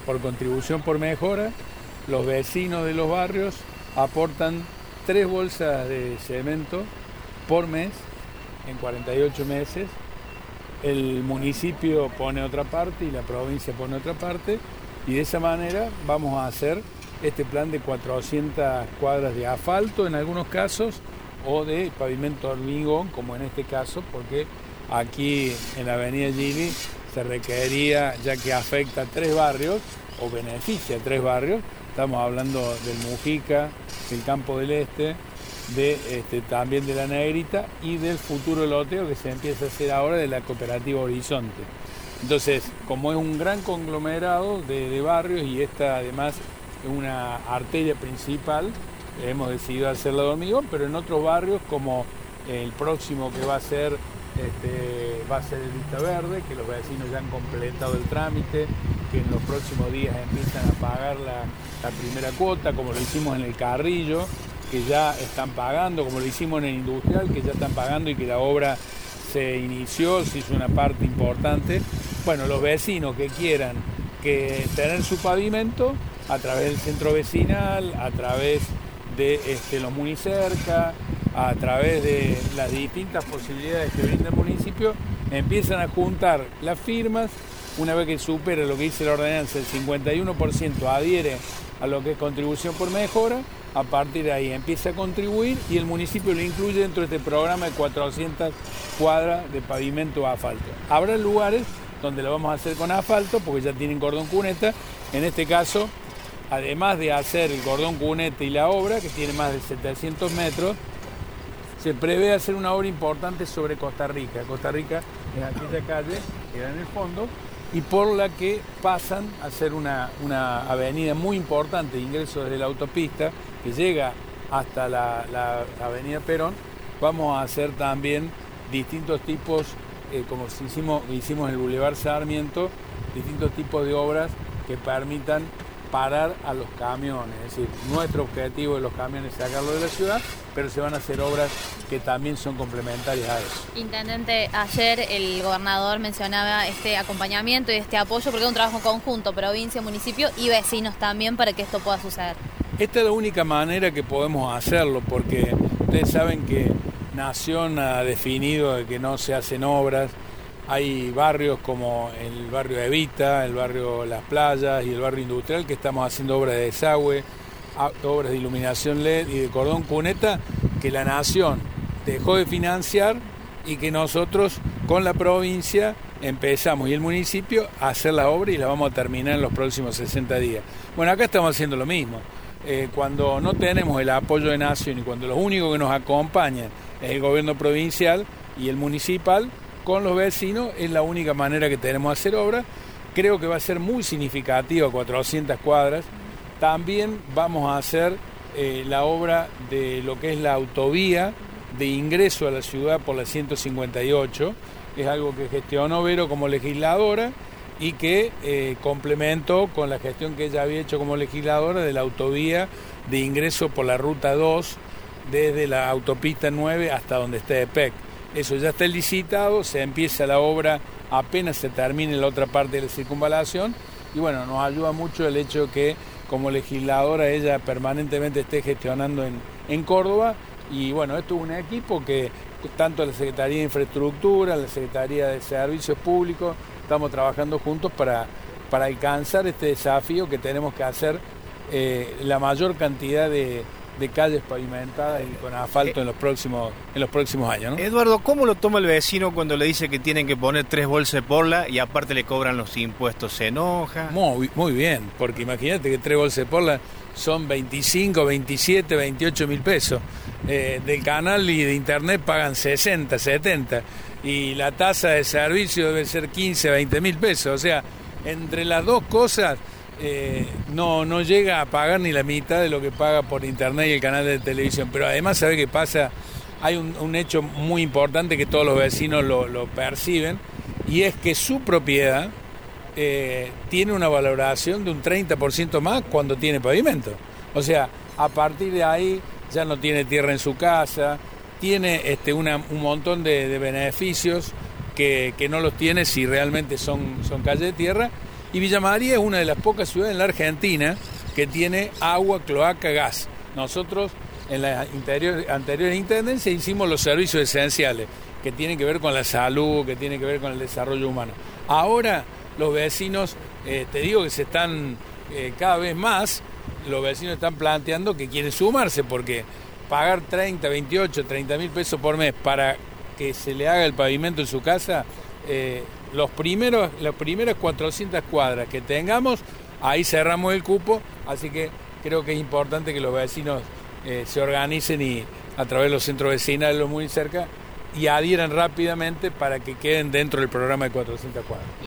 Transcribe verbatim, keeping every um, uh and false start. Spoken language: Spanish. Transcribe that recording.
por contribución por mejora, los vecinos de los barrios aportan tres bolsas de cemento por mes en cuarenta y ocho meses. El municipio pone otra parte y la provincia pone otra parte, y de esa manera vamos a hacer este plan de cuatrocientas cuadras de asfalto en algunos casos, o de pavimento hormigón, como en este caso, porque aquí en la avenida Gili se requería, ya que afecta a tres barrios, o beneficia a tres barrios. Estamos hablando del Mujica, del Campo del Este, de, este, también de la Negrita y del futuro loteo que se empieza a hacer ahora de la cooperativa Horizonte. Entonces, como es un gran conglomerado de, de barrios, y esta además es una arteria principal, hemos decidido hacerla de hormigón, pero en otros barrios, como el próximo que va a ser este, va a ser el Vista Verde, que los vecinos ya han completado el trámite, que en los próximos días empiezan a pagar la, la primera cuota, como lo hicimos en el Carrillo, que ya están pagando, como lo hicimos en el Industrial, que ya están pagando y que la obra se inició, se hizo una parte importante. Bueno, los vecinos que quieran que tener su pavimento a través del centro vecinal, a través de este, los Municerca, a través de las distintas posibilidades que brinda el municipio, empiezan a juntar las firmas. Una vez que supera lo que dice la ordenanza, el cincuenta y uno por ciento adhiere a lo que es contribución por mejora, a partir de ahí empieza a contribuir y el municipio lo incluye dentro de este programa de cuatrocientas cuadras de pavimento a asfalto. Habrá lugares donde lo vamos a hacer con asfalto porque ya tienen cordón cuneta. En este caso, además de hacer el cordón cuneta y la obra, que tiene más de setecientos metros, se prevé hacer una obra importante sobre Costa Rica. Costa Rica es aquella calle que era en el fondo y por la que pasan a ser una, una avenida muy importante de ingreso desde la autopista que llega hasta la, la avenida Perón. Vamos a hacer también distintos tipos, eh, como hicimos, hicimos en el Boulevard Sarmiento, distintos tipos de obras que permitan parar a los camiones. Es decir, nuestro objetivo de los camiones es sacarlo de la ciudad, pero se van a hacer obras que también son complementarias a eso. Intendente, ayer el gobernador mencionaba este acompañamiento y este apoyo porque es un trabajo conjunto, provincia, municipio y vecinos también, para que esto pueda suceder. Esta es la única manera que podemos hacerlo, porque ustedes saben que Nación ha definido de que no se hacen obras. Hay barrios como el barrio Evita, el barrio Las Playas y el barrio Industrial que estamos haciendo obras de desagüe, obras de iluminación L E D y de cordón cuneta que la Nación dejó de financiar y que nosotros con la provincia empezamos y el municipio a hacer la obra y la vamos a terminar en los próximos sesenta días. Bueno, acá estamos haciendo lo mismo. Eh, cuando no tenemos el apoyo de Nación y cuando los únicos que nos acompañan es el gobierno provincial y el municipal, con los vecinos es la única manera que tenemos de hacer obra. Creo que va a ser muy significativa, cuatrocientas cuadras. También vamos a hacer eh, la obra de lo que es la autovía de ingreso a la ciudad por la ciento cincuenta y ocho. Es algo que gestionó Vero como legisladora y que eh, complementó con la gestión que ella había hecho como legisladora de la autovía de ingreso por la ruta dos desde la autopista nueve hasta donde está E P E C. Eso ya está licitado, se empieza la obra apenas se termine la otra parte de la circunvalación y bueno, nos ayuda mucho el hecho que como legisladora ella permanentemente esté gestionando en, en Córdoba y bueno, esto es un equipo que tanto la Secretaría de Infraestructura, la Secretaría de Servicios Públicos, estamos trabajando juntos para, para alcanzar este desafío que tenemos que hacer eh, la mayor cantidad de de calles pavimentadas y con asfalto en los próximos en los próximos años, ¿no? Eduardo, ¿cómo lo toma el vecino cuando le dice que tienen que poner tres bolsas de porla y aparte le cobran los impuestos? ¿Se enoja? Muy, muy bien, porque imagínate que tres bolsas de porla son veinticinco, veintisiete, veintiocho mil pesos. Eh, del canal y de internet pagan sesenta, setenta y la tasa de servicio debe ser quince, veinte mil pesos. O sea, entre las dos cosas Eh, no, no llega a pagar ni la mitad de lo que paga por internet y el canal de televisión. Pero además, ¿sabe qué pasa? Hay un, un hecho muy importante que todos los vecinos lo, lo perciben, y es que su propiedad eh, tiene una valoración de un treinta por ciento más cuando tiene pavimento. O sea, a partir de ahí ya no tiene tierra en su casa, tiene este, una, un montón de, de beneficios que, que no los tiene si realmente son, son calles de tierra. Y Villa María es una de las pocas ciudades en la Argentina que tiene agua, cloaca, gas. Nosotros en la interior, anterior intendencia hicimos los servicios esenciales, que tienen que ver con la salud, que tienen que ver con el desarrollo humano. Ahora los vecinos, eh, te digo que se están eh, cada vez más, los vecinos están planteando que quieren sumarse, porque pagar treinta, veintiocho, treinta mil pesos por mes para que se le haga el pavimento en su casa, eh, los primeros, las primeras cuatrocientas cuadras que tengamos, ahí cerramos el cupo, así que creo que es importante que los vecinos eh, se organicen y a través de los centros vecinales, los muy cerca, y adhieran rápidamente para que queden dentro del programa de cuatrocientas cuadras.